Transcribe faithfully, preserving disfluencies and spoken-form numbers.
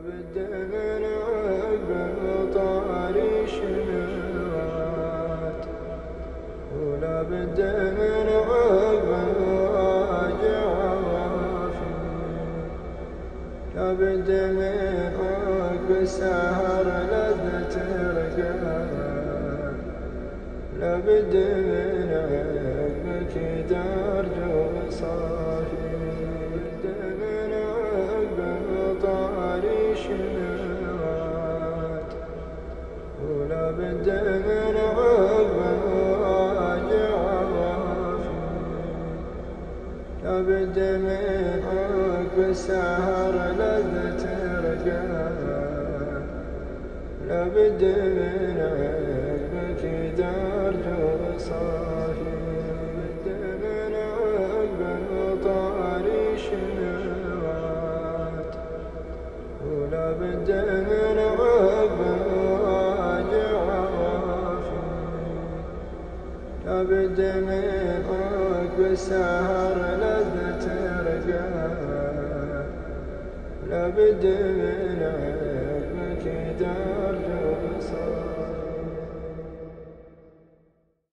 لابد من عقب طاري شنوات، ولابد من عقب راجع وافي، لابد من عقب سهر لذة رقاد، لابد من عقب كدار جو صافي، لابد من عقب طاري شنوات، ولابد من عقب راجع وافي، لابد من عقب سهر لذة رقاد، لابد من عقب كدار جو صافي، لابد من عقب طاري شنوات، ولابد من عقب راجع وافي، لابد من عقب سهر لذة رقاد، لابد من عقب كدار جو صافي.